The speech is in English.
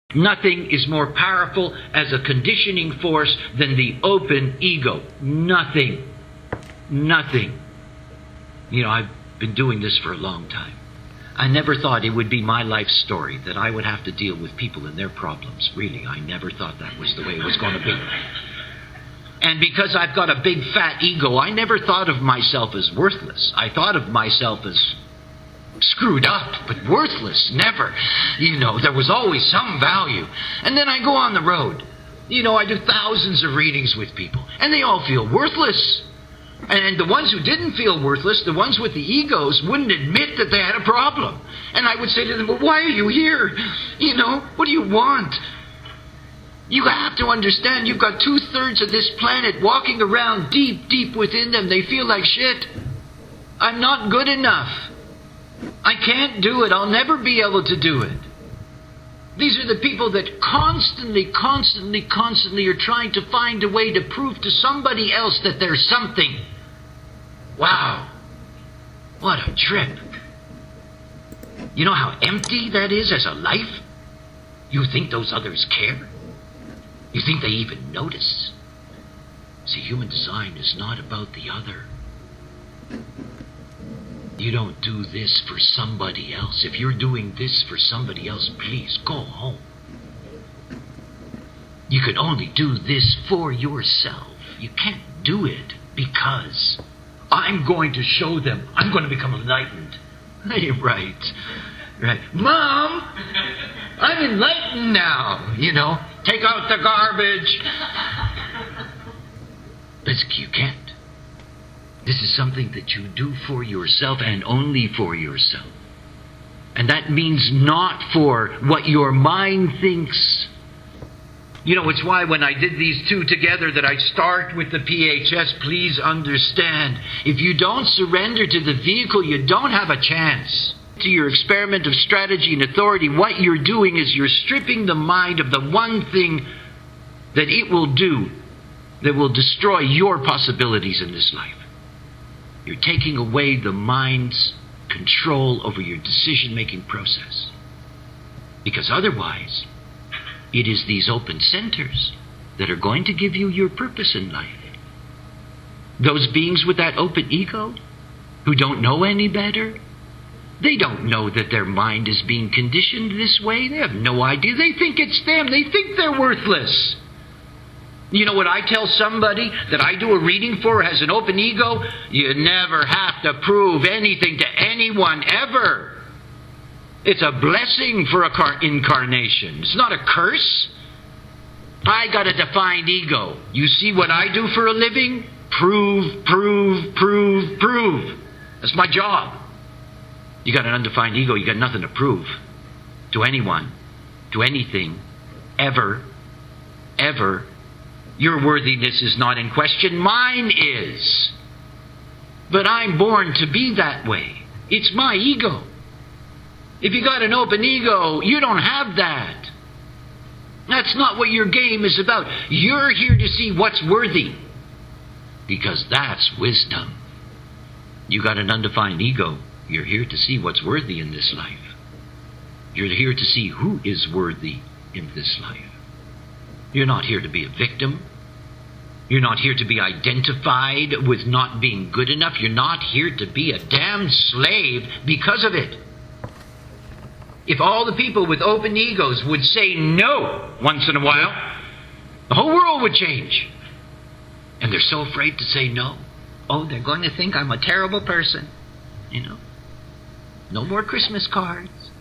Nothing is more powerful as a conditioning force than the open ego. Nothing. Nothing. You know, I've been doing this for a long time. I never thought it would be my life story, that I would have to deal with people and their problems. Really, I never thought that was the way it was going to be. And because I've got a big fat ego, I never thought of myself as worthless. I thought of myself as screwed up, but worthless, never. You know, there was always some value. And then I go on the road. You know, I do thousands of readings with people, and they all feel worthless. And the ones who didn't feel worthless, the ones with the egos, wouldn't admit that they had a problem. And I would say to them, well, why are you here? You know, what do you want? You have to understand, you've got 2/3 of this planet walking around deep, deep within them. They feel like shit. I'm not good enough. I can't do it. I'll never be able to do it. These are the people that constantly are trying to find a way to prove to somebody else that there's something. Wow. What a trip. You know how empty that is as a life? You think those others care? You think they even notice? See, human design is not about the other. You don't do this for somebody else. If you're doing this for somebody else, please go home. You can only do this for yourself. You can't do it because I'm going to show them. I'm going to become enlightened. Hey, right. Mom, I'm enlightened now. You know, take out the garbage. But you can't. This is something that you do for yourself and only for yourself. And that means not for what your mind thinks. You know, it's why when I did these two together that I start with the PHS. Please understand, if you don't surrender to the vehicle, you don't have a chance. To your experiment of strategy and authority, what you're doing is you're stripping the mind of the one thing that it will do that will destroy your possibilities in this life. You're taking away the mind's control over your decision-making process. Because otherwise, it is these open centers that are going to give you your purpose in life. Those beings with that open ego, who don't know any better, they don't know that their mind is being conditioned this way. They have no idea. They think it's them. They think they're worthless. You know what I tell somebody that I do a reading for has an open ego? You never have to prove anything to anyone, ever. It's a blessing for a incarnation. It's not a curse. I got a defined ego. You see what I do for a living? Prove. That's my job. You got an undefined ego, you got nothing to prove to anyone, to anything, ever. Your worthiness is not in question. Mine is. But I'm born to be that way. It's my ego. If you got an open ego, you don't have that. That's not what your game is about. You're here to see what's worthy. Because that's wisdom. You got an undefined ego. You're here to see what's worthy in this life. You're here to see who is worthy in this life. You're not here to be a victim. You're not here to be identified with not being good enough. You're not here to be a damned slave because of it. If all the people with open egos would say no once in a while, the whole world would change. And they're so afraid to say no. Oh, they're going to think I'm a terrible person. You know. No more Christmas cards.